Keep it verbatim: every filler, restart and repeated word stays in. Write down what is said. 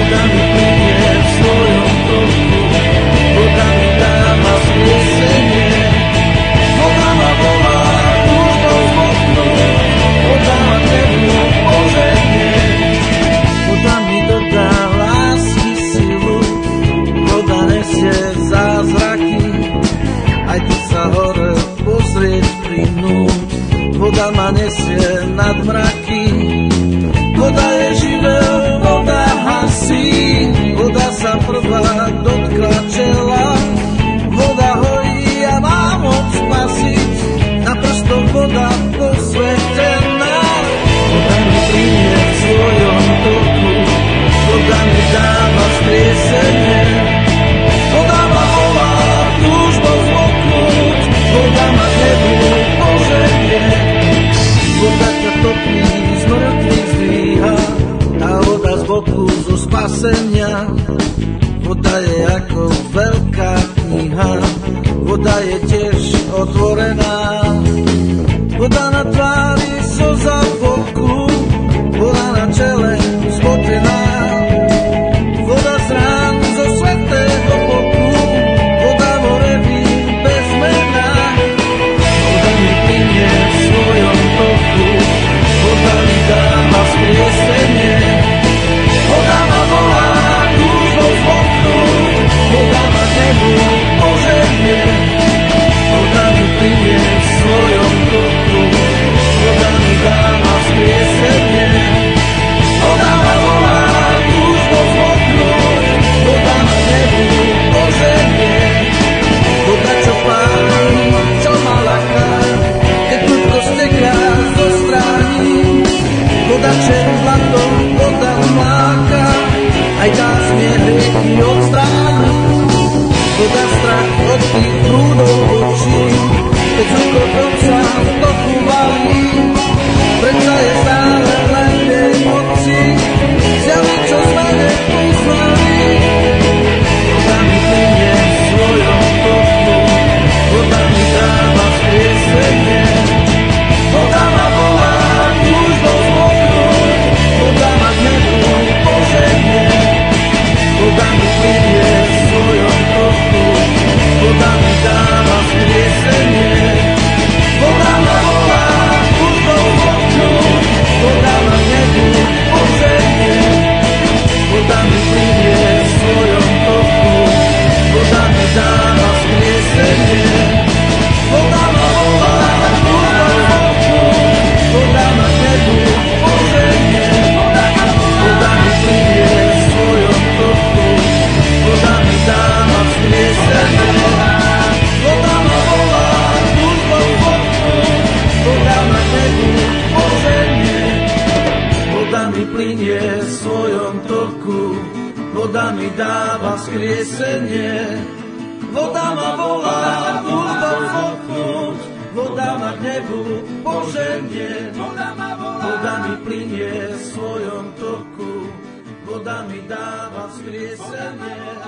voda mi plynie v svojom toku, voda mi dáva vzkriesenie, voda ma volá túžbou zmoknúť, voda ma k nebu požehnie, voda mi dodá lásky silu, voda nesie zázraky, aj keď sa hore pozrieť prinúť, voda ma nesie nad mraky, voda je živel, voda hasí, voda sa prvá dotkla čela, voda hojí a má moc spasiť, na prstoch voda posvetená, voda mi plynie v svojom toku, voda mi dáva vzkriesenie, voda ma volá túžbou zmoknúť, voda ma k nebu požehnie, voda ťa topí, z mŕtvych zdvíha, tá voda z boku zo spasenia, voda je ako veľká kniha, voda je tiež otvorená, voda na tvári slza v boku, voda na čele spotená, voda z rán zo svätého boku, voda vo reví bez mena, voda mi plynie v svojom toku, voda mi dáva vzkriesenie, voda ma volá túžbou zmoknúť, voda ma k nebu požehnie, voda mi plynie v svojom toku, voda mi dáva vzkriesenie, voda ma volá túžbou zmoknúť, voda ma k nebu požehnie, voda čo páli, čo ma ľahká, keď prudko steká zo stráni, voda čer zlatom, voda mláka, aj dá smie hriechy odstráni, voda strach od tých prúdov očí, keď zrukotom sa v toku valí, predsa je stále len jej moci, zjaví, čo sme nepoznali. Voda mi plynie v svojom toku, voda mi dáva vzkriesenie, voda ma volá túžbou zmoknúť, voda ma k nebu požehnie, voda mi plynie v svojom toku, voda mi dáva vzkriesenie, voda ma volá túžbou zmoknúť, voda ma k nebu požehnie, voda mi plynie v svojom toku, voda mi dáva vzkriesenie, voda ma volá túžbou zmoknúť, voda ma k nebu požehnie, voda mi plynie v svojom toku, voda mi dáva vzkriesenie, voda ma volá túžbou zmoknúť, voda ma k nebu požehnie, voda mi plynie v svojom toku, voda mi dáva vzkriesenie, voda ma volá túžbou zmoknúť, voda ma k nebu požehnie, voda mi plynie v svojom toku, voda mi dáva vzkriesenie.